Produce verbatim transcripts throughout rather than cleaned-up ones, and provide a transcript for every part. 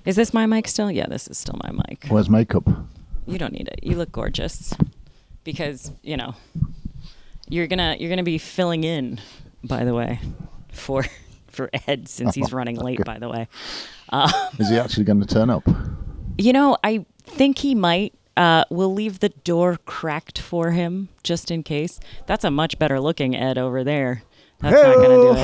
Is this my mic still? Yeah, this is still my mic. Where's makeup? You don't need it. You look gorgeous. Because, you know, you're gonna you're gonna be filling in, by the way, for for Ed since he's running late, by the way. Uh, Is he actually going to turn up? You know, I think he might. Uh, we'll leave the door cracked for him just in case. That's a much better looking Ed over there. That's Hey-o! not going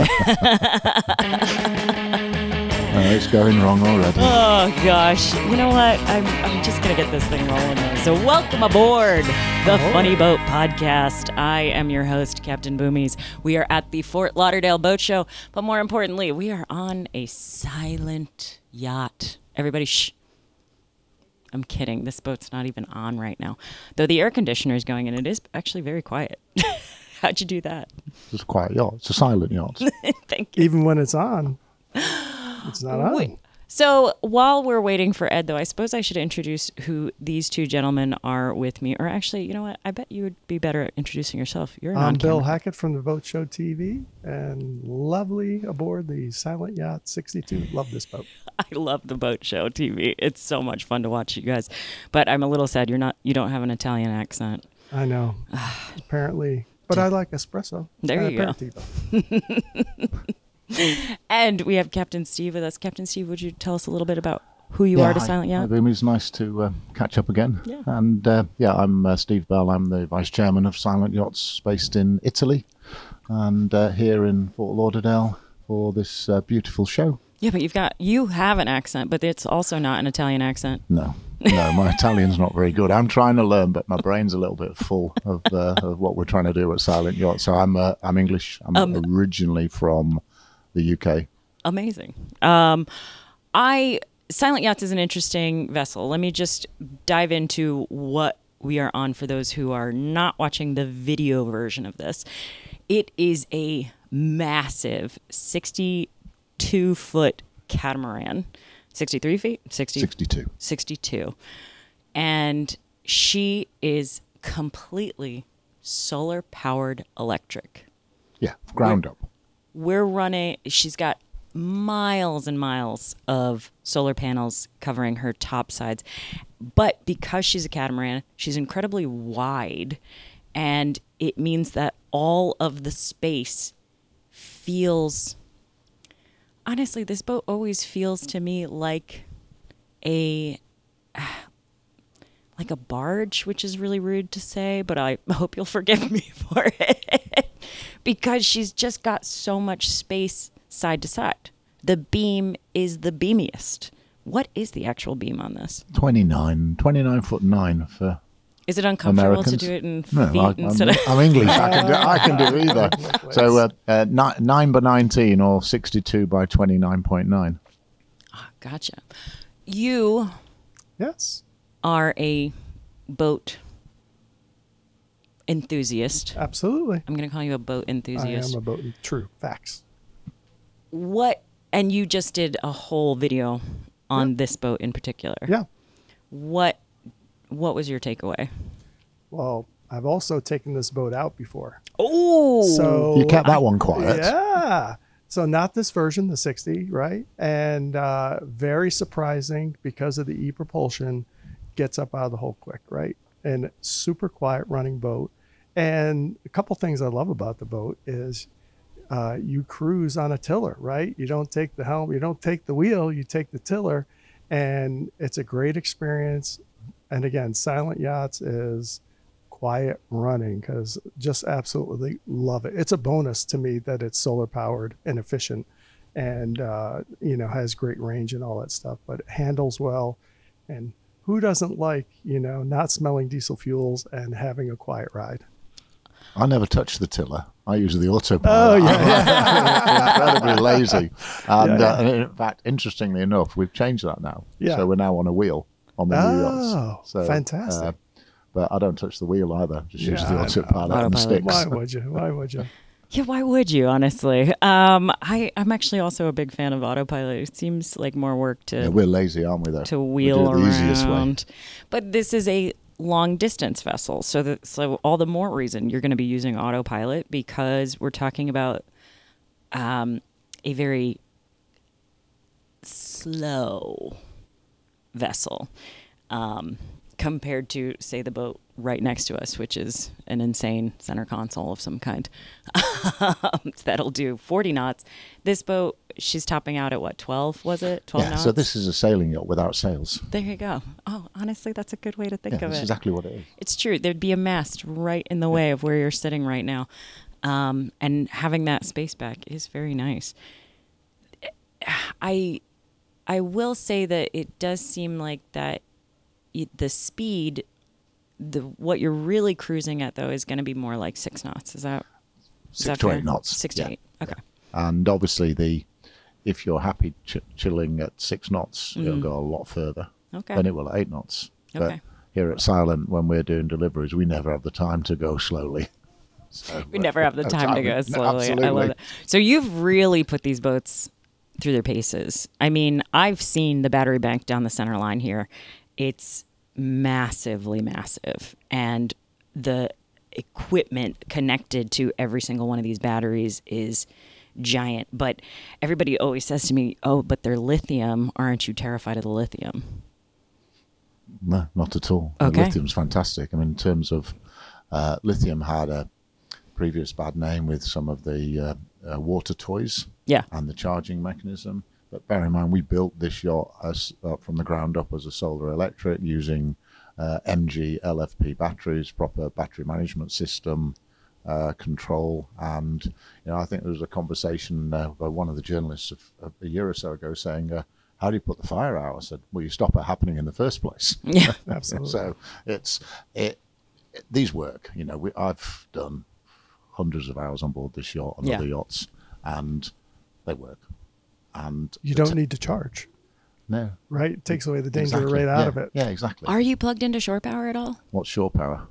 to do it. Oh, it's going wrong already. Oh, gosh. You know what? I'm, I'm just going to get this thing rolling now. So welcome aboard the Oh. Funny Boat Podcast. I am your host, Captain Boomies. We are at the Fort Lauderdale Boat Show, but more importantly, we are on a silent yacht. Everybody, shh. I'm kidding. This boat's not even on right now. Though the air conditioner is going, and it is actually very quiet. How'd you do that? It's a quiet yacht. It's a silent yacht. Thank you. Even when it's on, it's not on. Wait. So while we're waiting for Ed, though, I suppose I should introduce who these two gentlemen are with me. Or actually, you know what? I bet you would be better at introducing yourself. You're I'm on Bill Hackett from the Boat Show T V, and lovely aboard the Silent Yacht sixty-two. Love this boat. I love the Boat Show T V. It's so much fun to watch you guys. But I'm a little sad you're not. You don't have an Italian accent. I know. Apparently. But I like espresso. There you go. Aperitivo. And we have Captain Steve with us. Captain Steve, would you tell us a little bit about who you Yeah, are to hi. Silent Hi, Yacht? Boom. It's nice to uh, catch up again. Yeah. And uh, yeah, I'm uh, Steve Bell. I'm the vice chairman of Silent Yachts based in Italy and uh, here in Fort Lauderdale for this uh, beautiful show. Yeah, but you've got you have an accent, but it's also not an Italian accent. No, no, my Italian's not very good. I'm trying to learn, but my brain's a little bit full of, uh, of what we're trying to do at Silent Yacht. So I'm uh, I'm English. I'm Um, originally from the U K. Amazing. Um, I Silent Yachts is an interesting vessel. Let me just dive into what we are on for those who are not watching the video version of this. It is a massive sixty-two foot catamaran. sixty-three feet? sixty sixty-two. sixty-two. And she is completely solar powered electric. Yeah, ground up. We're running, she's got miles and miles of solar panels covering her top sides. But because she's a catamaran, she's incredibly wide. And it means that all of the space feels, honestly, this boat always feels to me like a, like a barge, which is really rude to say, but I hope you'll forgive me for it. Because she's just got so much space side to side. The beam is the beamiest. What is the actual beam on this? twenty-nine, twenty-nine foot nine for Is it uncomfortable Americans. to do it in No, feet I, instead I'm, of... I'm English. I can do, I can do either. So uh, uh, ni- nine by nineteen or sixty-two by twenty-nine point nine. Oh, gotcha. You Yes. are a boat enthusiast. Absolutely. I'm going to call you a boat I enthusiast. am a boat. True. Facts. What, and you just did a whole video on Yeah. this boat in particular. Yeah. What, what was your takeaway? Well, I've also taken this boat out before. Oh, So You kept that one quiet. Yeah. So not this version, the sixty, right? And uh, very surprising because of the e-propulsion, gets up out of the hole quick, right? And super quiet running boat. And a couple things I love about the boat is uh, you cruise on a tiller, right? You don't take the helm, you don't take the wheel, you take the tiller. And it's a great experience. And again, Silent Yachts is quiet running because just absolutely love it. It's a bonus to me that it's solar powered and efficient and, uh, you know, has great range and all that stuff, but it handles well. And who doesn't like, you know, not smelling diesel fuels and having a quiet ride? I never touch the tiller. I use the autopilot. Oh, yeah. I'm incredibly lazy. And, Yeah, yeah. Uh, and in fact, interestingly enough, we've changed that now. Yeah. So we're now on a wheel on the new yachts. Oh, So, fantastic. Uh, but I don't touch the wheel either. Just use Yeah, the I know. autopilot and the Autopilot. sticks. Why would you? Why would you? yeah. Why would you? Honestly, um, I I'm actually also a big fan of autopilot. It seems like more work to Yeah, we're lazy, aren't we, though? to We wheel do it the easiest way. around. But this is a long distance vessel, so that so all the more reason you're going to be using autopilot because we're talking about um, a very slow vessel um, compared to, say, the boat right next to us, which is an insane center console of some kind. That'll do forty knots. This boat, she's topping out at what, twelve, was it? twelve Yeah, knots? so this is a sailing yacht without sails. There you go. Oh, honestly, that's a good way to think Yeah, of that's it. exactly what it is. It's true. There'd be a mast right in the way of where you're sitting right now. Um, and having that space back is very nice. I I will say that it does seem like that it, the speed, the what you're really cruising at, though, is going to be more like six knots. Is that is Six that to fair? eight knots. Six Yeah. to eight. Okay. And obviously, the if you're happy ch- chilling at six knots, it'll go a lot further Okay. than it will at eight knots. But Okay. here at Silent, when we're doing deliveries, we never have the time to go slowly. So, We uh, never have the no time to go No, slowly. I absolutely. love that. So you've really put these boats through their paces. I mean, I've seen the battery bank down the center line here. It's massively massive. And the equipment connected to every single one of these batteries is giant. But everybody always says to me, oh, but they're lithium. Aren't you terrified of the lithium? No, not at all. Okay. The lithium's fantastic. I mean, in terms of uh, lithium, had a previous bad name with some of the uh, uh, water toys Yeah. and the charging mechanism. But bear in mind, we built this yacht as, uh, from the ground up as a solar electric using uh, M G L F P batteries, proper battery management system, uh, control. And you know, I think there was a conversation uh, by one of the journalists of, of a year or so ago saying, uh, how do you put the fire out? I said, well, you stop it happening in the first place. Yeah. Absolutely. So it's it, it these work. You know, we, I've done hundreds of hours on board this yacht and Yeah. other yachts, and they work. And You the don't te- need to charge, no right? It takes away the danger exactly. right out yeah. of it. Yeah, exactly. Are you plugged into shore power at all? What's shore power?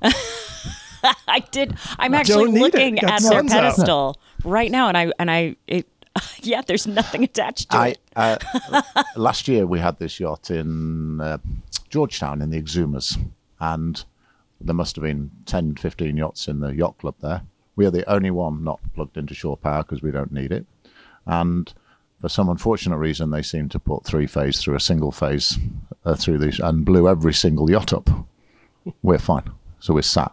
I did. I'm actually Don't need it. looking Got at their suns out. pedestal right now, and I and I it. Yeah, there's nothing attached to I it. uh, last year we had this yacht in uh, Georgetown in the Exumas, and there must have been ten, fifteen yachts in the yacht club there. We are the only one not plugged into shore power because we don't need it. And for some unfortunate reason, they seem to put three phase through a single phase uh, through these and blew every single yacht up. We're fine. So we're sat.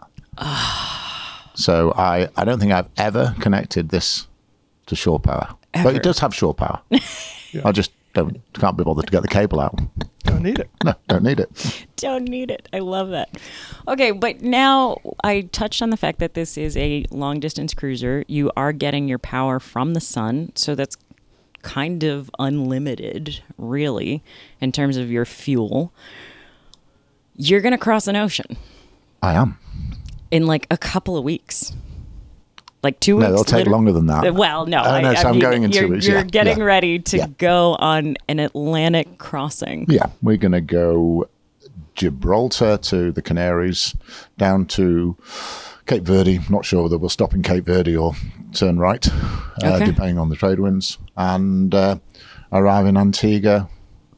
So I, I don't think I've ever connected this to shore power. But Ever. it does have shore power. I just don't can't be bothered to get the cable out. Don't need it. No, don't need it. Don't need it. I love that. Okay, but now I touched on the fact that this is a long distance cruiser. You are getting your power from the sun, so that's kind of unlimited, really, in terms of your fuel. You're going to cross an ocean I am. in like a couple of weeks. Like two No, weeks. it'll take liter- longer than that. Well, no. Oh, I, no, so I I'm mean, going in two you're, weeks, You're yeah, getting yeah, ready to yeah. go on an Atlantic crossing. Yeah, we're going to go Gibraltar to the Canaries, down to Cape Verde. Not sure whether we'll stop in Cape Verde or turn right, uh, Okay. depending on the trade winds, and uh, arrive in Antigua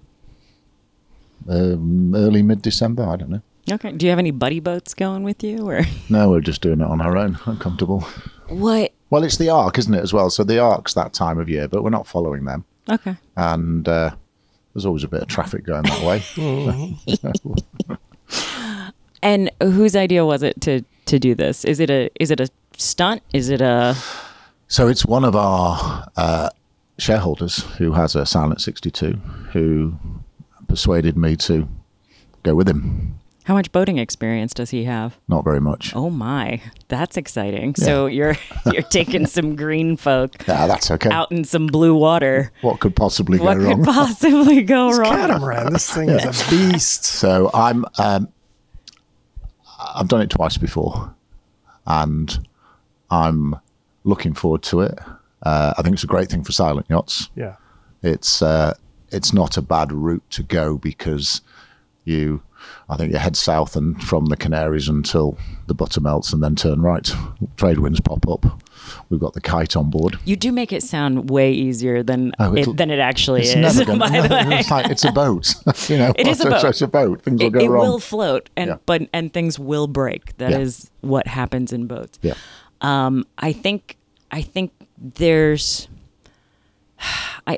um, early mid-December. I don't know. Okay. Do you have any buddy boats going with you, or No, we're just doing it on our own. Uncomfortable. what? Well, it's the Ark, isn't it, as well? So the Ark's that time of year, but we're not following them. Okay. And uh, there's always a bit of traffic going that way. And whose idea was it to to do this? Is it a is it a stunt? Is it a So it's one of our uh, shareholders who has a Silent sixty-two who persuaded me to go with him. how much boating experience does he have? Not very much. Oh my, that's exciting. So you're you're taking some green folk Yeah, that's okay. out in some blue water. What could possibly What go could wrong? possibly go wrong? Catamaran. This thing is a beast. So I'm, um, I've done it twice before, and I'm looking forward to it. Uh, I think it's a great thing for silent yachts. Yeah. It's uh, it's not a bad route to go because you, I think you head south and from the Canaries until the butter melts and then turn right. Trade winds pop up. We've got the Kite on board. You do make it sound way easier than Oh, it'll- it, than it actually It's is. never going by the way. It's like it's a boat. you know, It is a So- so boat. It's a boat. Things will It, go it wrong. will float, and Yeah. but and things will break. That is Yeah. what happens in boats. Yeah. Um, I think I think there's I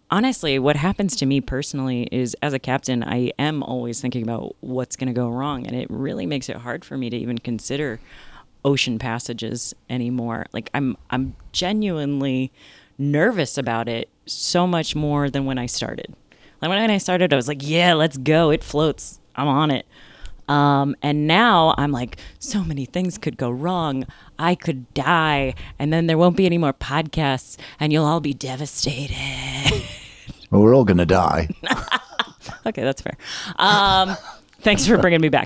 honestly, what happens to me personally is as a captain, I am always thinking about what's going to go wrong. And it really makes it hard for me to even consider ocean passages anymore. Like I'm, I'm genuinely nervous about it so much more than when I started. Like when I started, I was like, yeah, let's go. It floats. I'm on it. Um, and now I'm like, so many things could go wrong. I could die, and then there won't be any more podcasts, and you'll all be devastated. Well, we're all going to die. Okay, that's fair. Um, thanks for bringing me back.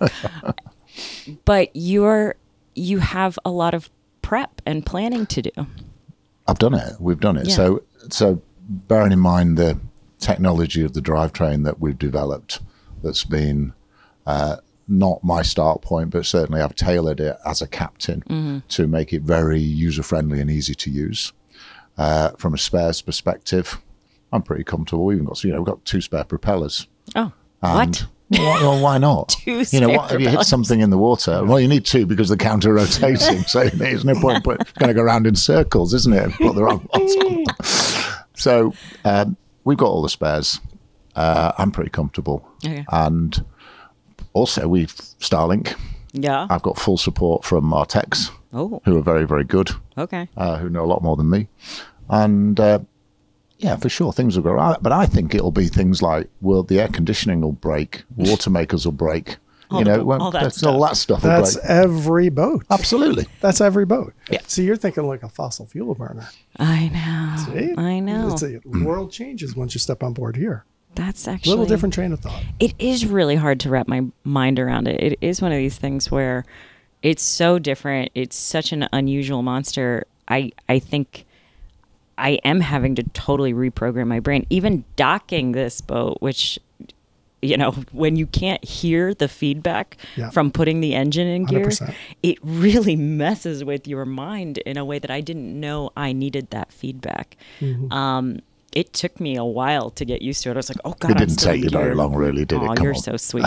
But you're you have a lot of prep and planning to do. I've done it. We've done it. Yeah. So, so bearing in mind the technology of the drivetrain that we've developed, that's been uh, not my start point, but certainly I've tailored it as a captain mm-hmm. to make it very user-friendly and easy to use. Uh, from a spares perspective, I'm pretty comfortable. We've got, you know, we've got two spare propellers. Oh, and, what? Well, well, why not? Two you know, what, if you hit something in the water, well, you need two because the counter rotating. So there's no point put, it's going to go around in circles, isn't it? Put the wrong ones on. So um, we've got all the spares. Uh, I'm pretty comfortable. Okay. And also, we've Starlink. Yeah. I've got full support from Artex, Oh. who are very, very good, Okay. uh, who know a lot more than me. And uh, yeah, for sure, things will go right. But I think it'll be things like, well, the air conditioning will break, water makers will break. All you the- know, all that that's- stuff. all that stuff will That's break. every boat. Absolutely. That's every boat. Yeah. So you're thinking like a fossil fuel burner. I know. See? I know. It's a, the world changes once you step on board here. That's actually Little different train of thought. It is really hard to wrap my mind around it. It is one of these things where it's so different. It's such an unusual monster. I I think I am having to totally reprogram my brain. Even docking this boat, which, you know, when you can't hear the feedback Yeah. from putting the engine in gear, one hundred percent. it really messes with your mind in a way that I didn't know I needed that feedback. Mm-hmm. Um, it took me a while to get used to it. I was like, oh, God, It I'm didn't still take you very geared. long, really, did it? Oh, Come you're on. so sweet.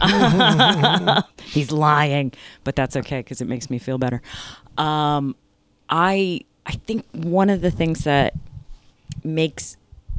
He's lying, but that's okay because it makes me feel better. Um, I I think one of the things that makes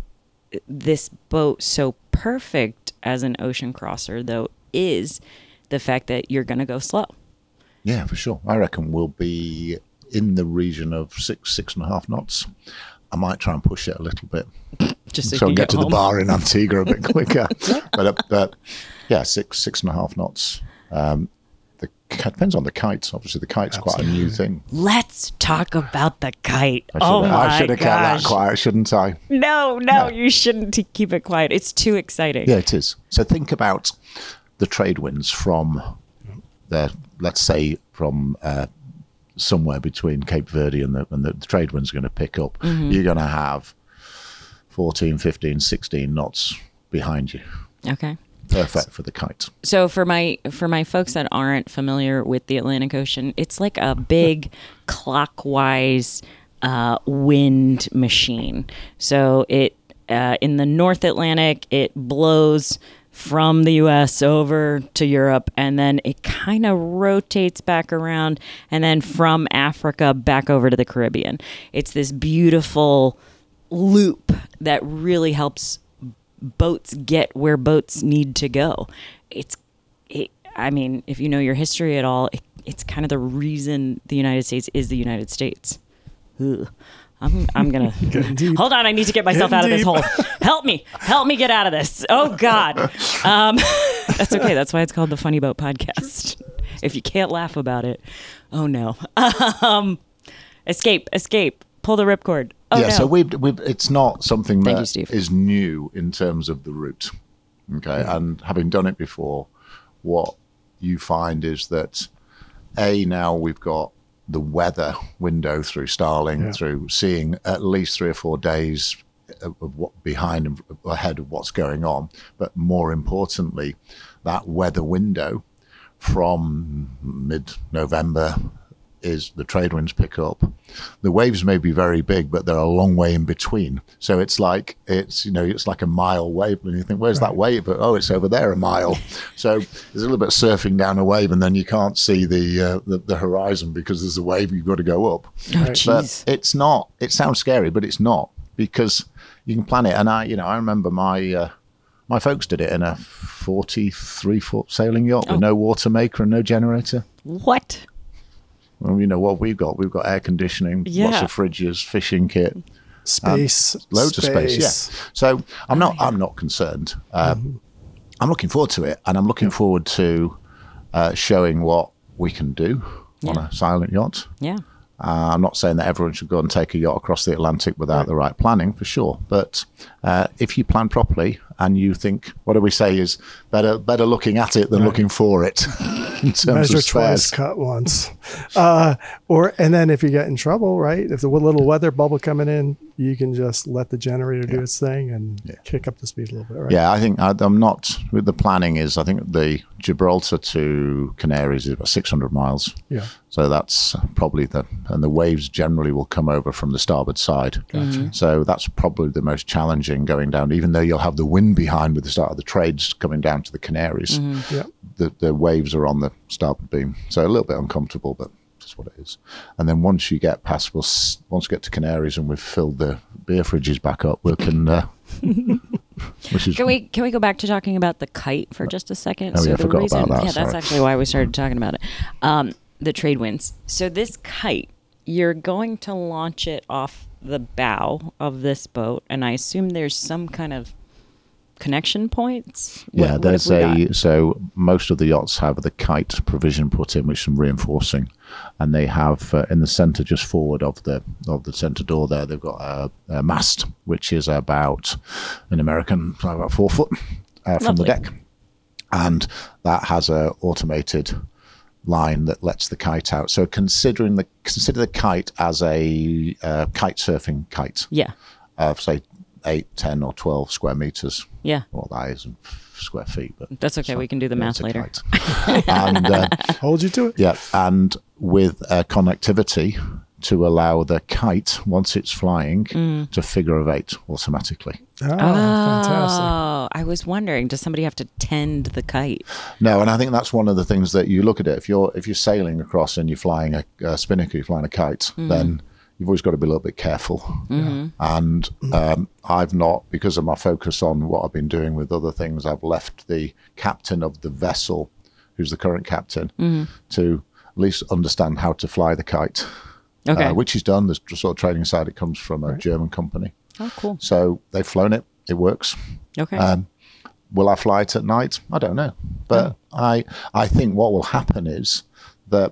this boat so perfect as an ocean crosser, though, is the fact that you're going to go slow. Yeah, for sure. I reckon we'll be in the region of six, six and a half knots. I might try and push it a little bit. Just so, so you I can get to home. the bar in Antigua a bit quicker. but, uh, but yeah, six, six and a half knots. Um, the it depends on the kites. Obviously, the kite's quite a new thing. Let's talk about the kite. I should, oh have, my I should have kept gosh. that quiet, shouldn't I? No, no, No. you shouldn't t- keep it quiet. It's too exciting. Yeah, it is. So think about the trade winds from the, let's say, from uh, somewhere between Cape Verde and the, and the, the trade wind's going to pick up. Mm-hmm. You're going to have fourteen, fifteen, sixteen knots behind you. Okay. Perfect for the kite. So for my for my folks that aren't familiar with the Atlantic Ocean, it's like a big clockwise uh, wind machine. So it uh, in the North Atlantic, it blows from the U S over to Europe, and then it kind of rotates back around, and then from Africa back over to the Caribbean. It's this beautiful loop that really helps boats get where boats need to go. It's, it, I mean, if you know your history at all, it, it's kind of the reason the United States is the United States. Ugh. I'm, I'm gonna hold on. I need to get myself Getting out of this deep. hole. Help me, help me get out of this. Oh God, um, that's okay. That's why it's called the Funny Boat Podcast. If you can't laugh about it, oh no. Um, escape, escape. Pull the ripcord. Oh yeah, no. so we've, we've, it's not something Thank that you, Steve. is new in terms of the route. Okay, and having done it before, what you find is that, A, now we've got the weather window through Starlink, Yeah. through seeing at least three or four days of, of what behind and ahead of what's going on. But more importantly, that weather window from mid-November is the trade winds pick up. The waves may be very big, but they're a long way in between. So it's like it's you know it's like a mile wave, and you think, where's that wave? But oh, it's over there a mile. So there's a little bit of surfing down a wave, and then you can't see the uh, the, the horizon because there's a wave. You've got to go up. Oh Right. jeez. But it's not. It sounds scary, but it's not, because you can plan it. And I, you know, I remember my uh, my folks did it in a forty-three foot sailing yacht with Oh. no water maker and no generator. What? Well, you know what we've got? We've got air conditioning, lots Yeah. of fridges, fishing kit, Space. loads of space. Yeah. So I'm not I'm not concerned. Uh, I'm looking forward to it, and I'm looking forward to uh, showing what we can do on Yeah. a silent yacht. Yeah. Uh, I'm not saying that everyone should go and take a yacht across the Atlantic without the right planning, for sure. But uh, if you plan properly and you think, what do we say, is better better looking at it than looking for it in terms Measure of twice, spares. cut once. Uh, or and then if you get in trouble, right? If the little weather bubble coming in, you can just let the generator do its thing and Yeah. kick up the speed a little bit, right? Yeah, I think I, I'm not with the planning. Is I think the Gibraltar to Canaries is about six hundred miles. Yeah. So that's probably the, and the waves generally will come over from the starboard side. Gotcha. So that's probably the most challenging going down, even though you'll have the wind behind with the start of the trades coming down to the Canaries. Yeah. The, the waves are on the starboard beam. So a little bit uncomfortable, but that's what it is. And then once you get past, we'll, s- once we get to Canaries and we've filled the beer fridges back up, we can, uh, which is Can we can we go back to talking about the kite for just a second? Oh, yeah, I the forgot about that, yeah, that's sorry. actually why we started talking about it. Um, the trade winds. So this kite, you're going to launch it off the bow of this boat, and I assume there's some kind of connection points. What- Yeah, what there's have we a got? so most of the yachts have the kite provision put in with some reinforcing, and they have uh, in the centre, just forward of the of the centre door there, they've got a, a mast which is about an American about four foot uh, from the Lovely. deck, and that has a automated line that lets the kite out. So considering the consider the kite as a uh, kite surfing kite Yeah, of say eight, ten, or twelve square meters. yeah. Well, that is in square feet, but That's okay. We can do the yeah, math it's a later. kite. and uh, Hold you to it. yeah, and with uh, connectivity to allow the kite, once it's flying, Mm. to figure of eight automatically. Oh, fantastic. Oh, I was wondering, does somebody have to tend the kite? No, and I think that's one of the things that you look at it. If you're if you're sailing across and you're flying a, a spinnaker, you're flying a kite, Mm. then you've always got to be a little bit careful. Mm-hmm. And um, I've not, because of my focus on what I've been doing with other things, I've left the captain of the vessel, who's the current captain, Mm-hmm. to at least understand how to fly the kite. Okay. Uh, which he's done. The sort of training side, it comes from a German company. Oh, cool. So they've flown it. It works. Okay. Um, will I fly it at night? I don't know. But I I think what will happen is that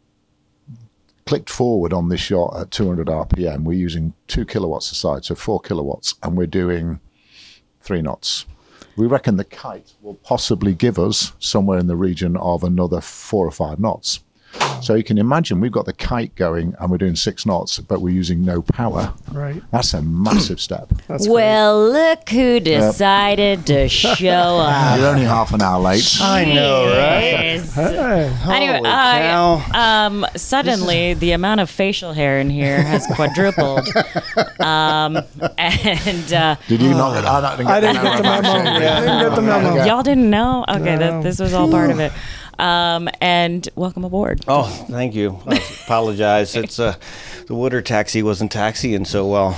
clicked forward on this yacht at two hundred R P M, we're using two kilowatts a side, so four kilowatts, and we're doing three knots. We reckon the kite will possibly give us somewhere in the region of another four or five knots. So you can imagine we've got the kite going and we're doing six knots, but we're using no power. Right. That's a massive step. That's great. well, look who decided to show up. You're only half an hour late. I know, right? Yes. Hey, Anyway, Holy uh, cow. um, suddenly the amount of facial hair in here has quadrupled. um, and uh, Did you not? I didn't get, I didn't get the memo. I didn't get the memo. Okay. y'all didn't know? Okay, No. that, this was all part of it. Um, and welcome aboard. Oh, thank you. I apologize. It's uh, the water taxi wasn't taxiing so well.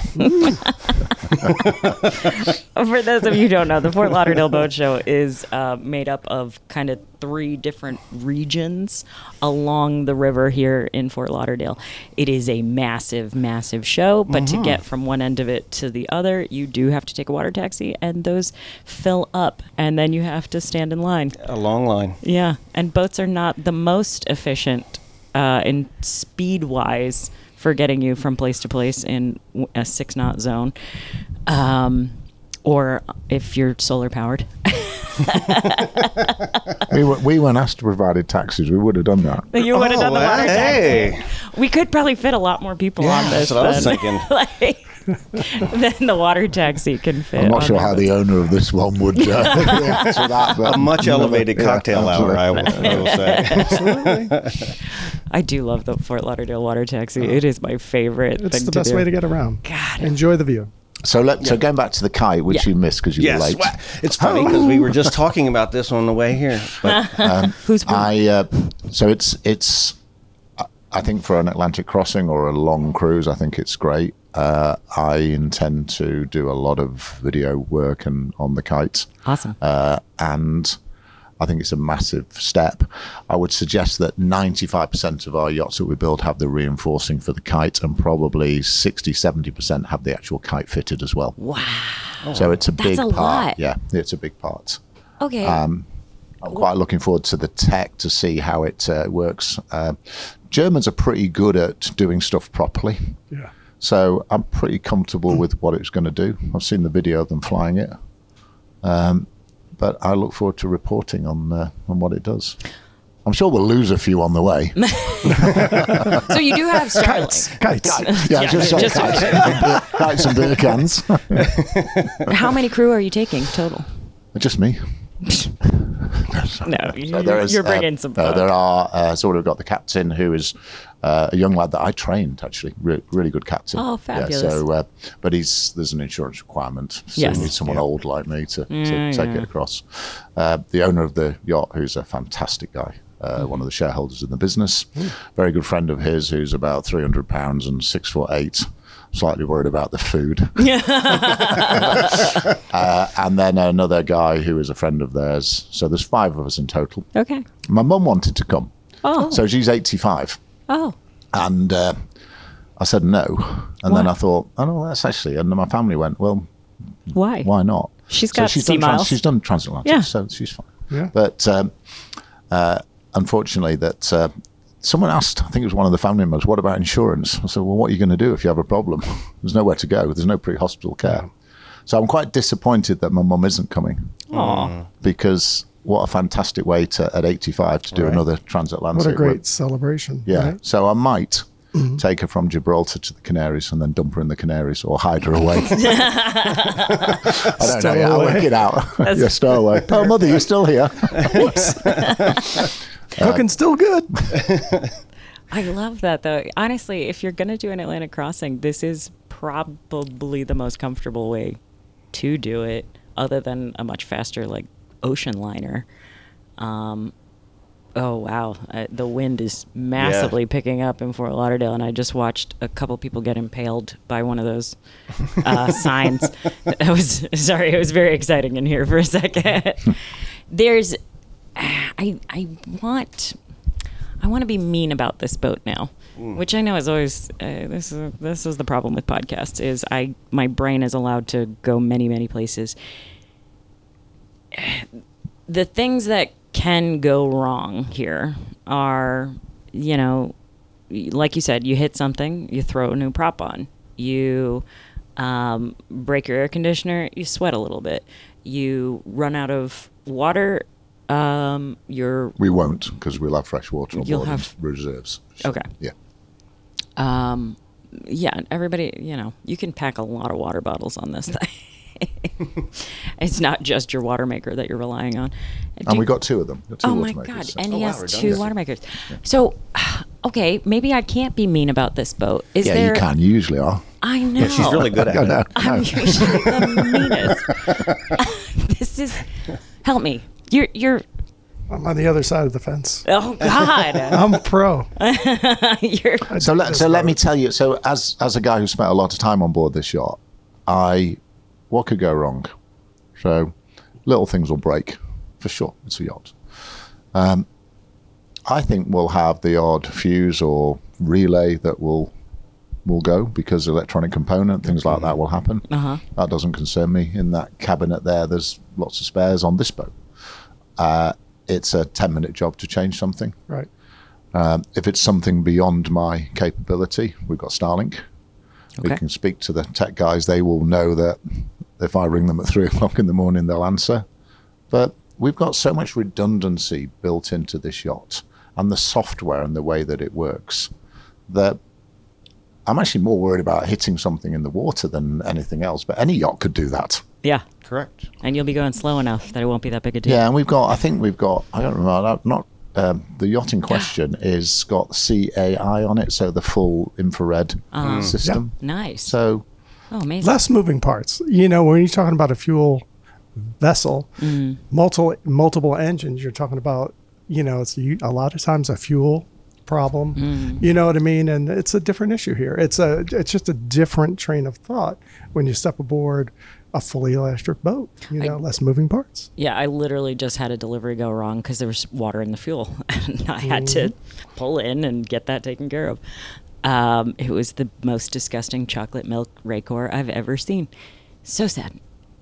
For those of you who don't know, the Fort Lauderdale Boat Show is uh, made up of kind of three different regions along the river here in Fort Lauderdale. It is a massive, massive show, but to get from one end of it to the other, you do have to take a water taxi, and those fill up, and then you have to stand in line. A long line. Yeah, and boats are not the most efficient uh, in speed-wise for getting you from place to place in w- a six-knot zone, um, or if you're solar-powered. we, were, we weren't asked to provide taxis. We would have done that. You would have Oh, done the water hey. taxi. We could probably fit a lot more people Yeah, on this that's what I was than, thinking. like, than the water taxi can fit. I'm not on sure the how boat. the owner of this one would uh, react to that. But A much elevated Yeah, cocktail hour, I will, I will say. Absolutely. I do love the Fort Lauderdale water taxi. It is my favorite It's thing the to best do. way to get around. God. Enjoy the view. So let so going back to the kite, which Yeah. you missed because you were Yes. late. Well, it's funny because we were just talking about this on the way here. But Who's I uh, so it's it's I- I think for an Atlantic crossing or a long cruise, I think it's great. uh, I intend to do a lot of video work and on the kite. Awesome. Uh, and I think it's a massive step. I would suggest that ninety-five percent of our yachts that we build have the reinforcing for the kite, and probably sixty, seventy percent have the actual kite fitted as well. Wow. So it's a That's big a part. lot. Yeah, it's a big part. Okay. Um, I'm quite looking forward to the tech to see how it uh, works. Uh, Germans are pretty good at doing stuff properly. Yeah. So I'm pretty comfortable with what it's going to do. I've seen the video of them flying it. Um, but I look forward to reporting on uh, on what it does. I'm sure we'll lose a few on the way. So you do have Kites. Starlink. Kites. Yeah, Yeah, just, so just- kites, and beer, kites and beer cans. How many crew are you taking total? Just me. No, So there is, you're bringing uh, some uh, folk. there are, uh, so we've got the captain who is uh, a young lad that I trained, actually. Re- really good captain. Oh, fabulous. Yeah, so, uh, but he's there's an insurance requirement. So Yes. you need someone old like me to, to Yeah, take yeah. it across. Uh, the owner of the yacht, who's a fantastic guy, uh, Mm-hmm. one of the shareholders in the business, very good friend of his who's about three hundred pounds and six foot eight. Slightly worried about the food. uh, and then another guy who is a friend of theirs. So there's five of us in total. Okay. My mum wanted to come. Oh. So she's eighty-five. Oh. And uh, I said no. And then Why? I thought, oh, no, that's actually. And then my family went, well, Why? why not? She's So got she's sea done trans- miles. she's done transatlantic, Yeah. so she's fine. Yeah. But um, uh, unfortunately, that uh, someone asked, I think it was one of the family members, what about insurance? I said, well, what are you going to do if you have a problem? There's nowhere to go. There's no pre-hospital care. So I'm quite disappointed that my mum isn't coming. Aw. Because what a fantastic way to, at eighty-five, to do Right. another transatlantic. What a great Where- celebration. Yeah. right? So I might take her from Gibraltar to the Canaries and then dump her in the Canaries or hide her away. I don't Stow know. Yeah, I'll away. work it out. Yeah, stow away. Oh, mother, you're still here. Cooking still good. I love that though. Honestly, if you're gonna do an Atlantic crossing, this is probably the most comfortable way to do it, other than a much faster like ocean liner. Um, oh wow, uh, the wind is massively picking up in Fort Lauderdale, and I just watched a couple people get impaled by one of those uh, signs. I was sorry, it was very exciting in here for a second. There's, I I want. I want to be mean about this boat now, which I know is always uh, this is this is the problem with podcasts is I my brain is allowed to go many many places. The things that can go wrong here are, you know, like you said, you hit something, you throw a new prop on, you um, break your air conditioner, you sweat a little bit, you run out of water. Um, you're We won't, because we'll have fresh water on You'll board in have- reserves. okay. Yeah. Um, yeah, everybody, you know, you can pack a lot of water bottles on this thing. It's not just your water maker that you're relying on. And Do- we got two of them. Got two oh my water god! makers, so- And Oh, he wow, has two redundancy. water makers. So, okay, maybe I can't be mean about this boat. Is Yeah, there? you can. You usually are. I know. Yeah, she's really good at I it. know. I'm no. usually the meanest. This is. Help me. You're. You're. I'm on the other side of the fence. Oh God. I'm pro. you're. So let, so let me tell you. So as as a guy who spent a lot of time on board this yacht, I what could go wrong? So little things will break, for sure. It's a yacht. Um, I think we'll have the odd fuse or relay that will will go because electronic component things like that will happen. Uh-huh. That doesn't concern me. In that cabinet there, there's lots of spares on this boat. Uh, it's a ten minute job to change something. Right. Um, if it's something beyond my capability, we've got Starlink. We Okay. can speak to the tech guys. They will know that if I ring them at three o'clock in the morning, they'll answer. But we've got so much redundancy built into this yacht and the software and the way that it works that I'm actually more worried about hitting something in the water than anything else. But any yacht could do that. Yeah. Correct. And you'll be going slow enough that it won't be that big a deal. Yeah, and we've got, I think we've got, I don't remember, not, um, the yacht in question is got C A I on it, so the full infrared Uh-huh. system. Nice. So, Oh, amazing. Less moving parts. You know, when you're talking about a fuel vessel, multiple multiple engines, you're talking about, you know, it's u- a lot of times a fuel problem. Mm. You know what I mean? And it's a different issue here. It's a it's just a different train of thought when you step aboard a fully electric boat. You know, I- less moving parts. Yeah, I literally just had a delivery go wrong because there was water in the fuel, and I had to pull in and get that taken care of. Um, it was the most disgusting chocolate milk Raycor I've ever seen. So sad.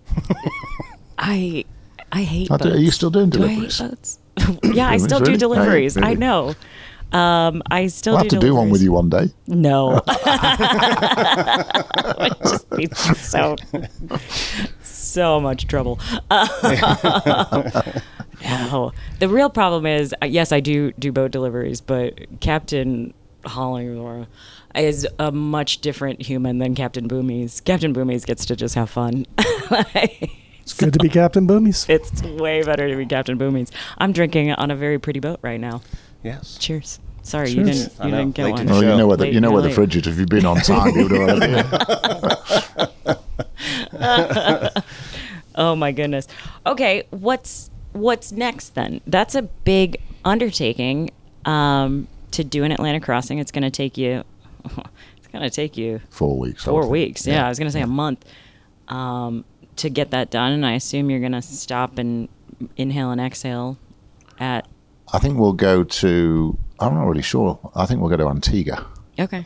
I I hate I boats. do- are you still doing Do I hate deliveries? boats? yeah, I still do Really? deliveries. Really? I know. Um, I still We'll do have to do one with deliveries. you one day. No. It would just be so so much trouble. No. The real problem is, uh, yes, I do do boat deliveries, but Captain Hollingworth is a much different human than Captain Boomies. Captain Boomies gets to just have fun. It's good to be Captain Boomies. It's way better to be Captain Boomies. I'm drinking on a very pretty boat right now. Yes. Cheers. Sorry, you Cheers. didn't. I You know. didn't get Late one. to Well, you show. know where the, Late- you know you're where the late. fridge is. If you've been on time, you'd already. Oh my goodness. Okay, what's what's next then? That's a big undertaking um, to do an Atlantic crossing. It's going to take you. It's going to take you Four weeks. I four would think. weeks. Yeah, I was going to say a month um, to get that done, and I assume you're going to stop and inhale and exhale at. I think we'll go to. I'm not really sure. I think we'll go to Antigua, Okay.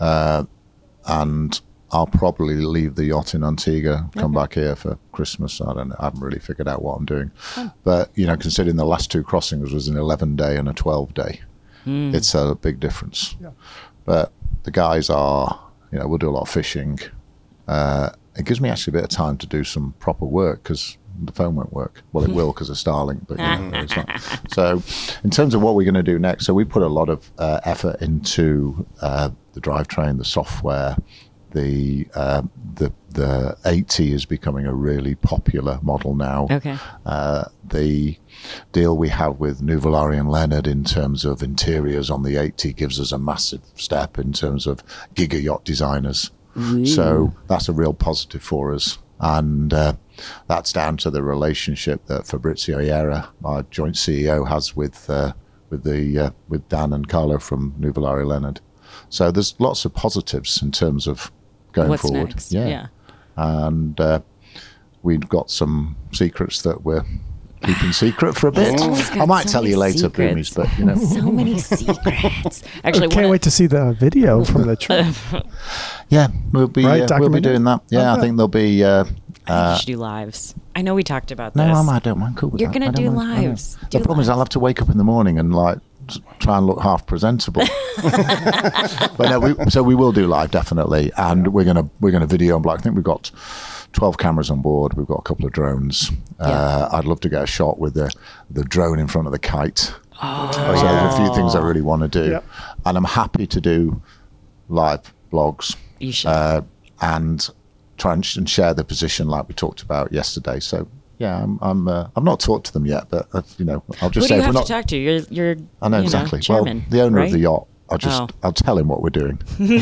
and I'll probably leave the yacht in Antigua, come back here for Christmas. I don't know. I haven't really figured out what I'm doing, but you know, considering the last two crossings was an eleven day and a twelve day, it's a big difference. Yeah. But the guys are, you know, we'll do a lot of fishing. Uh, it gives me actually a bit of time to do some proper work because the phone won't work. Well, it will because of Starlink, but you know, it's not. So, in terms of what we're going to do next, so we put a lot of uh, effort into uh, the drivetrain, the software. The uh, the the eighty is becoming a really popular model now. Okay. Uh, the deal we have with Nuvolari and Leonard in terms of interiors on the eighty gives us a massive step in terms of giga yacht designers. So that's a real positive for us. And uh, that's down to the relationship that Fabrizio Iera, our joint C E O, has with uh, with the uh, with Dan and Carlo from Nuvolari Leonard. So there's lots of positives in terms of going What's forward. next? Yeah. And uh, we've got some secrets that we're keeping secret for a bit. always got I might so tell many you later, secrets. Boomies, but you know. So many secrets. Actually, I can't one wait to see the video from the trip. Yeah, we'll be Right, uh, we'll be documentary? doing that. Yeah, I Okay. think there'll be. Uh, I think uh, you should do lives. I know we talked about no, this. I'm, I don't mind. Cool with You're that. gonna I don't do mind. I know. lives. The Do problem is lives. I'll have to wake up in the morning and like s- try and look half presentable. But no, we, so we will do live definitely, and we're gonna we're gonna video on black. I think we've got twelve cameras on board. We've got a couple of drones. Uh, I'd love to get a shot with the the drone in front of the kite. Oh, So there's a few things I really want to do, Yep. and I'm happy to do live blogs. you should. uh, and try and, sh- and share the position like we talked about yesterday. So yeah, I'm, I'm uh, I've not talked to them yet, but uh, you know, I'll just Who do say you if have we're to not. talk to? You're, you're. I know you exactly. chairman, well, the owner right? of the yacht. I'll just Oh. I'll tell him what we're doing.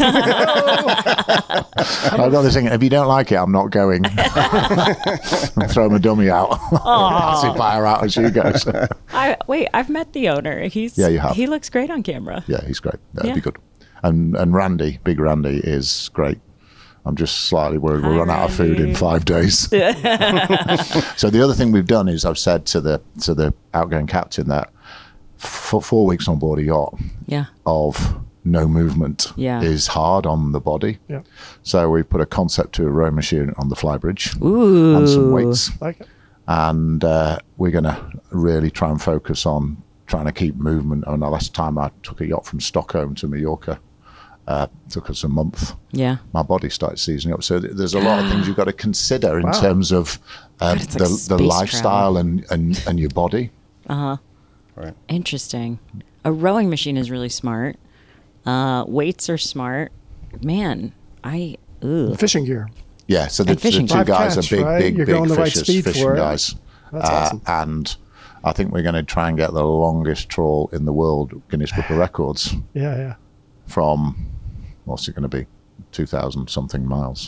I've got this thing. If you don't like it, I'm not going. And throw my dummy out. I'll see fire out as you go. So. I wait. I've met the owner. He's. Yeah, you have. He looks great on camera. Yeah, he's great. That'd Yeah. be good. And and Randy, Big Randy, is great. I'm just slightly worried we'll Hi, run out of food in Randy. five days. So the other thing we've done is I've said to the to the outgoing captain that for four weeks on board a yacht Yeah. of no movement Yeah. is hard on the body. Yeah, So we put a concept to a rowing machine on the flybridge Ooh. and some weights, like it. and uh, we're going to really try and focus on trying to keep movement. And the last time I took a yacht from Stockholm to Mallorca, uh, took us a month. Yeah. My body started seizing up. So th- there's a lot of things you've got to consider in Wow. terms of um, God, it's like the, the space lifestyle and, and, and your body. Uh huh. Right. Interesting. A rowing machine is really smart. Uh, weights are smart. Man, I. Ugh. Fishing gear. Yeah, so the, And the fishing. two Live guys catch, are big, right? big, You're big going the right fishers, speed fishing for it. guys. That's Uh, awesome. And I think we're going to try and get the longest trawl in the world, Guinness Book of Records, Yeah, yeah. from, what's it going to be, two thousand something miles.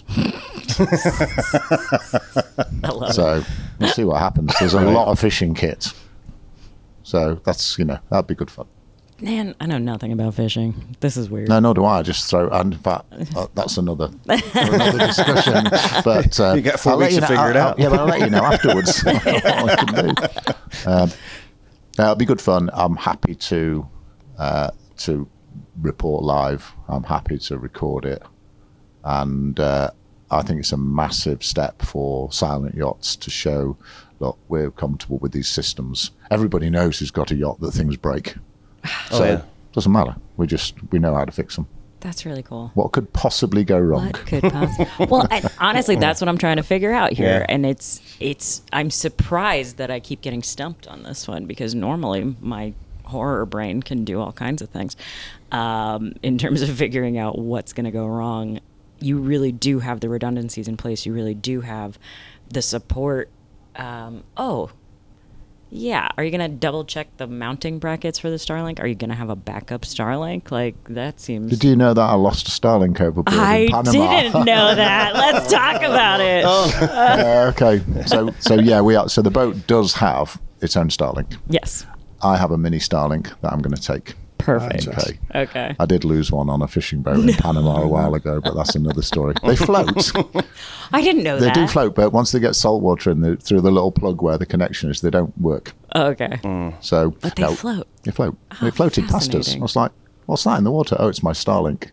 I love it. So we'll see what happens. There's a lot of fishing kit. So that's, you know, that'd be good fun. Man, I know nothing about fishing. This is weird. No, nor do I. I just throw. And in fact, uh, that's another another discussion. But uh, You got four I'll let weeks you to know, figure it I'll- out. Yeah, but I'll let you know afterwards what I can do. Um, uh, it'll be good fun. I'm happy to uh, to report live. I'm happy to record it, and uh, I think it's a massive step for silent yachts to show. Look, we're comfortable with these systems. Everybody knows who's got a yacht that things break. Oh, So yeah. it doesn't matter. We just we know how to fix them. That's really cool. What could possibly go wrong? What could possibly? Well, and honestly, that's what I'm trying to figure out here, Yeah. and it's it's. I'm surprised that I keep getting stumped on this one because normally my horror brain can do all kinds of things um, in terms of figuring out what's going to go wrong. You really do have the redundancies in place. You really do have the support. Um, oh, yeah. Are you going to double check the mounting brackets for the Starlink? Are you going to have a backup Starlink? Like, that seems. Did you know that I lost a Starlink overboard I in Panama? didn't know that. Let's talk about it. Uh, okay, so so yeah, we are. So the boat does have its own Starlink. Yes. I have a mini Starlink that I'm going to take. Perfect. Okay. Okay. I did lose one on a fishing boat in Panama a while ago, but that's another story. They float. I didn't know They that. do float, but once they get salt water in the, through the little plug where the connection is, they don't work. Okay. So, But they no, float. They float. Oh, they floated past us. I fascinating. was like, "What's that in the water?" Oh, it's my Starlink.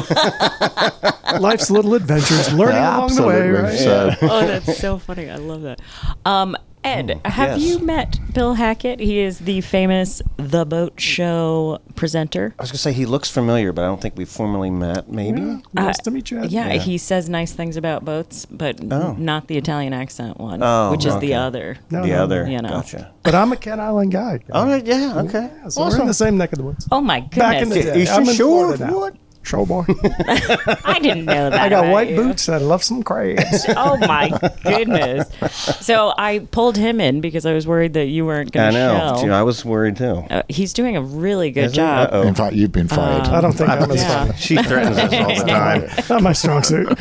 Life's little adventures, learning Yeah, along the way, absolutely. right? So, Oh, that's so funny. I love that. Um, Ed, have yes. you met Bill Hackett? He is the famous The Boat Show presenter. I was gonna say he looks familiar, but I don't think we formally met. Maybe. Yeah, nice to meet you. Ed. Yeah, Yeah. he says nice things about boats, but Oh. not the Italian accent one, Oh, which is the okay. other. No, the no, other. you know. Gotcha. But I'm a Cat Island guide. All right. Yeah. Okay. Yeah, so we're in the same neck of the woods. Oh my goodness! Back in the day. Eastern I'm in Shore? Florida now. What? Show boy. I didn't know that. I got about white you. boots and I love some crabs. Oh my goodness! So I pulled him in because I was worried that you weren't I going to know. show. Gee, I was worried too. Uh, he's doing a really good Is he? job. Uh-oh. in fact, you've been fired. I don't think I'm as Yeah. funny. She threatens us all the time. Not my strong suit.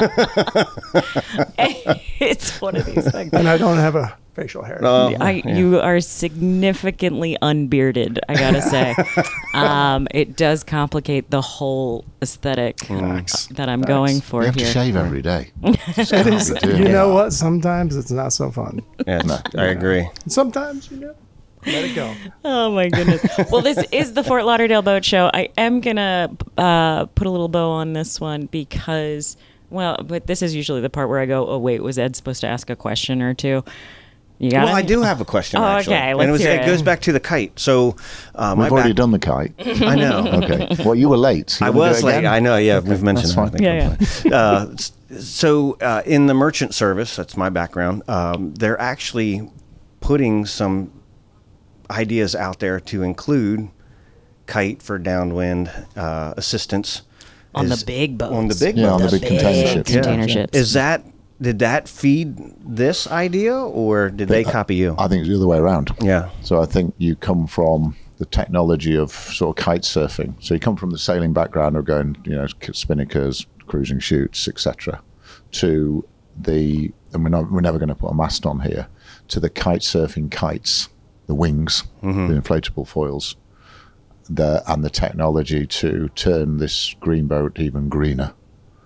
It's one of these things. And I don't have a facial hair. Oh, I, yeah. You are significantly unbearded, I gotta say. um, it does complicate the whole aesthetic Facts. that I'm going for You have to here. shave every day. It is. You know what? Sometimes it's not so fun. Yes, I agree. Sometimes, you know, let it go. Oh my goodness. Well, this is the Fort Lauderdale Boat Show. I am gonna uh, put a little bow on this one because, well, but this is usually the part where I go, "Oh wait, was Ed supposed to ask a question or two?" You got Well, it? I do have a question. Oh, actually. okay, and let's it, was, hear it it. goes back to the kite. So, uh, my We've already back- done the kite. I know. Okay. Well, you were late. You I wanna do was it late. again? I know. Yeah, we've mentioned that's fine. everything. Yeah, Uh, s- so, uh, in the merchant service, that's my background. Um, they're actually putting some ideas out there to include kite for downwind uh, assistance On the Is- big boats. On the big Yeah, on boats. the big container ships. container Yeah. ships. Is that did that feed this idea, or did they copy you? I think it's the other way around. Yeah. So I think you come from the technology of sort of kite surfing. So you come from the sailing background of going, you know, spinnakers, cruising shoots, et cetera, to the, and we're, not, we're never going to put a mast on here, to the kite surfing kites, the wings, Mm-hmm. the inflatable foils, the, and the technology to turn this green boat even greener.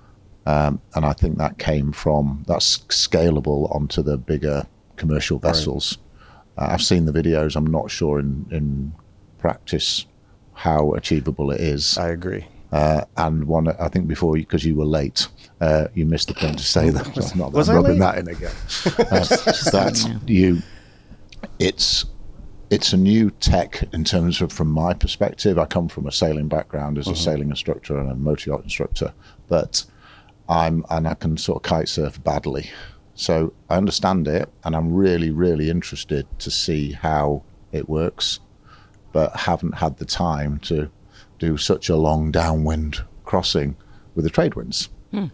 Um, and I think that came from, that's scalable onto the bigger commercial vessels. Uh, I've seen the videos. I'm not sure in, in practice how achievable it is. I agree. Uh, and one, I think before, because you were late, uh, you missed the point to say that. Well, not that Was I'm I rubbing late? that in again. Uh, that you, it's it's a new tech in terms of, from my perspective. I come from a sailing background as a sailing instructor and a motor yacht instructor, but I'm and I can sort of kite surf badly, so I understand it, and I'm really, really interested to see how it works, but haven't had the time to do such a long downwind crossing with the trade winds.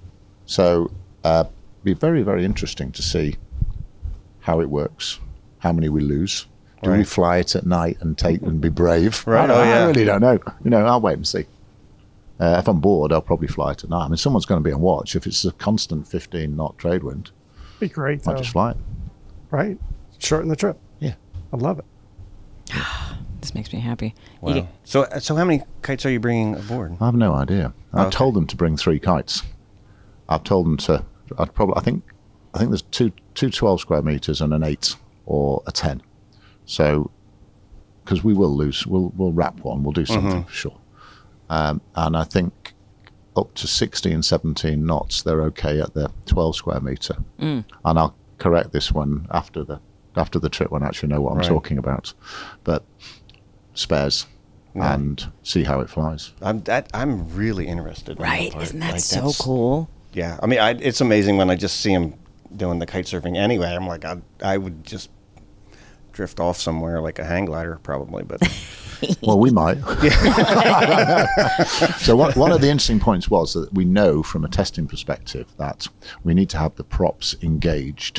So uh, be very, very interesting to see how it works, how many we lose. Do we Right. fly it at night and take and be brave? Right, I, don't- oh, I yeah. really don't know. You know, I'll wait and see. Uh, if I'm bored, I'll probably fly it at night. I mean, someone's going to be on watch. If it's a constant fifteen knot trade wind, Be great, I'll though. just fly it. Right? Shorten the trip. Yeah. I love it. This makes me happy. You Wow. get- So, so how many kites are you bringing aboard? I have no idea. I've Okay. told them to bring three kites. I've told them to. I'd probably. I think. I think there's two two twelve square meters and an eight or a ten. So, because we will lose, we'll we'll wrap one. We'll do something for sure. Um, and I think up to sixteen, seventeen knots, they're okay at the twelve square meter. And I'll correct this one after the after the trip when I actually know what I'm Right. talking about. But spares and see how it flies. I'm that I'm really interested. in that right? part. Isn't that Like, so that's- cool? Yeah, I mean, I, it's amazing when I just see them doing the kite surfing anyway. I'm like, I, I would just drift off somewhere like a hang glider probably, but Well, we might. So one, one of the interesting points was that we know from a testing perspective that we need to have the props engaged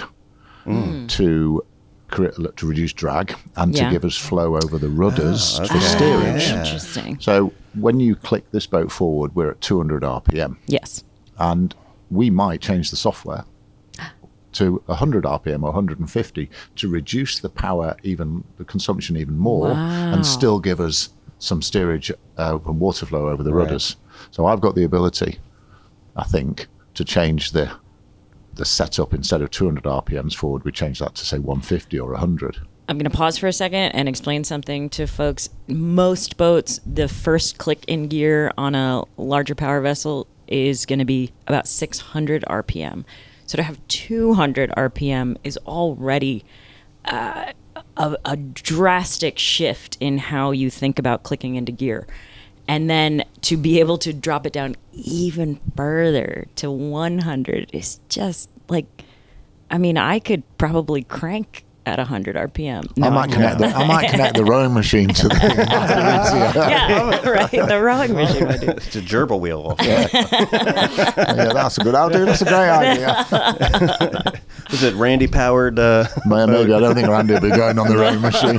to cre- to reduce drag and Yeah. to give us flow over the rudders Oh, for okay. steerage. Yeah. Interesting. So when you click this boat forward, we're at two hundred R P M, Yes. and we might change the software to one hundred R P M or one hundred fifty to reduce the power, even the consumption even more, Wow. and still give us some steerage uh, and water flow over the Right. rudders. So I've got the ability, I think, to change the the setup. Instead of two hundred R P Ms forward, we change that to say one fifty or one hundred. I'm going to pause for a second and explain something to folks. Most boats, the first click in gear on a larger power vessel is going to be about six hundred R P M. So to have two hundred R P M is already uh, a, a drastic shift in how you think about clicking into gear. And then to be able to drop it down even further to one hundred is just like, I mean, I could probably crank at one hundred R P M. No, I might I'm connect the not. I might connect the rowing machine to the thing. Yeah, right. The rowing machine would do. it's a gerbil wheel. Yeah, that's a good idea. That's a great idea. Is it Randy powered? Uh, Well, maybe I don't think Randy will be going on the rowing machine.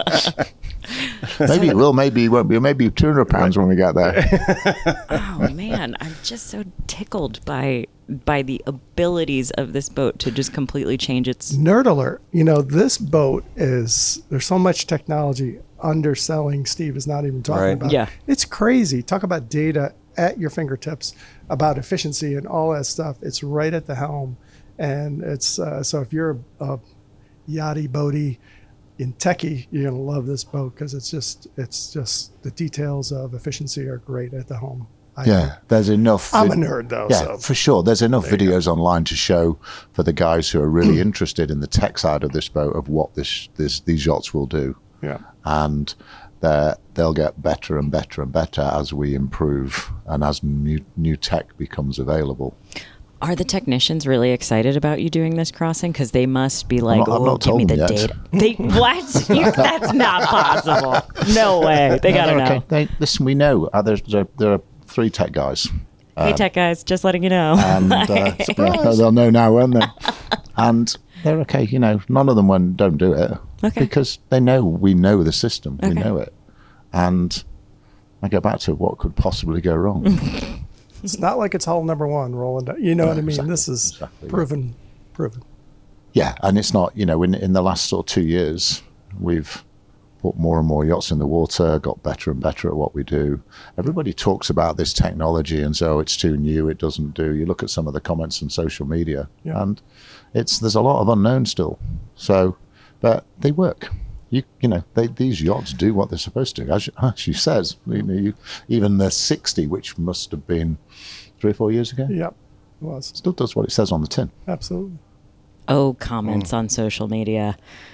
Maybe he will. Maybe he won't be. Maybe two hundred pounds when we get there. Oh man, I'm just so tickled by by the abilities of this boat to just completely change its. Nerd alert. You know, this boat is, there's so much technology underselling. Steve is not even talking Right. about. Yeah. It's crazy. Talk about data at your fingertips about efficiency and all that stuff. It's right at the helm. And it's, uh, so if you're a, a yachty, boaty, in techie, you're going to love this boat because it's just, it's just, the details of efficiency are great at the home. I Yeah, there's enough. I'm a nerd though. Yeah, So. for sure. There's enough videos online to show for the guys who are really interested in the tech side of this boat of what this, this these yachts will do, Yeah. and they're- they'll get better and better and better as we improve and as new new tech becomes available. Are the technicians really excited about you doing this crossing? Because they must be like, not- I've "Oh, not give me told the them yet." data." They what? You, that's not possible. No way. They No, gotta they're know. okay. They, listen, we know uh, there's there, there are three tech guys. Hey, tech guys, just letting you know. and uh, yeah, they'll know now, won't they? And they're okay. You know, none of them won't, don't do it Okay. because they know we know the system, we Okay. know it, and I go back to what could possibly go wrong. It's not like it's hull number one rolling down. You know No, what I mean? exactly, This is exactly, yeah. proven, proven. Yeah, and it's not. You know, in in the last sort of two years, we've put more and more yachts in the water, got better and better at what we do. Everybody talks about this technology and so it's too new, it doesn't do. You look at some of the comments on social media, Yeah. and it's there's a lot of unknown still. So, but they work. You you know, they, these yachts do what they're supposed to. As, as she says, you know, you, even the sixty, which must have been three or four years ago, Yep. It was. still does what it says on the tin. Absolutely. Oh, comments on social media.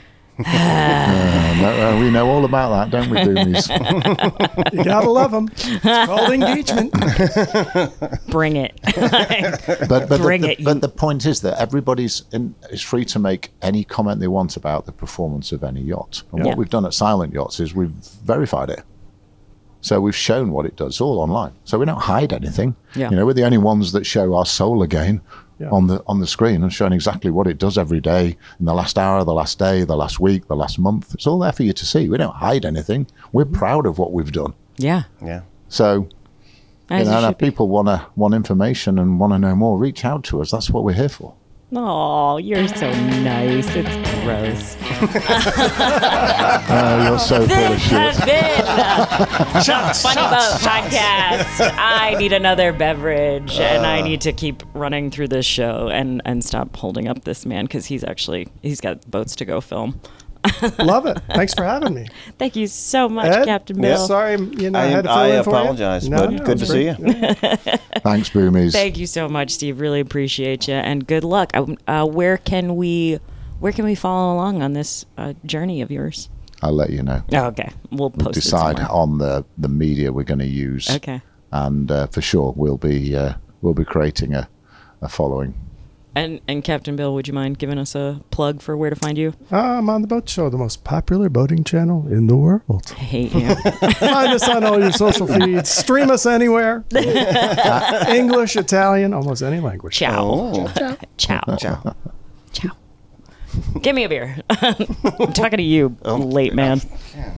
Uh, no, uh, we know all about that, don't we, Boomies? You gotta love them. It's called engagement. Bring it. but but Bring the, it, the, but you- the point is that everybody's in, is free to make any comment they want about the performance of any yacht. And Yeah. what we've done at Silent Yachts is we've verified it. So we've shown what it does. It's all online. So we don't hide anything. Yeah. You know, we're the only ones that show our solar gain Yeah. on the on the screen and showing exactly what it does every day in the last hour, the last day, the last week, the last month. It's all there for you to see. We don't hide anything. We're proud of what we've done. Yeah. yeah. So As you know, you and should if be. people want to want information and want to know more, reach out to us. That's what we're here for. Oh, you're so nice. It's gross. Oh, you're so full of This shit. has been the Funny Boat Podcast. I need another beverage, and I need to keep running through this show and, and stop holding up this man because he's actually he's got boats to go film. Love it. Thanks for having me. Thank you so much, Ed? Captain Bill. Sorry, you know, I, I, had to fill I in for you. apologize, No, but no, good it to was see you. great. Thanks, Boomies. Thank you so much, Steve. Really appreciate you, and good luck. Uh, where can we where can we follow along on this uh, journey of yours? I'll let you know. Oh, okay, we'll post Decide it somewhere. on the, the media we're going to use. Okay. And uh, for sure, we'll be uh, we'll be creating a, a following. And and Captain Bill, would you mind giving us a plug for where to find you? I'm on the Boat Show, the most popular boating channel in the world. I hate you. Find us on all your social feeds. Stream us anywhere. English, Italian, almost any language. Ciao. Oh. Ciao. Ciao. Ciao. Give me a beer. I'm talking to you, late man.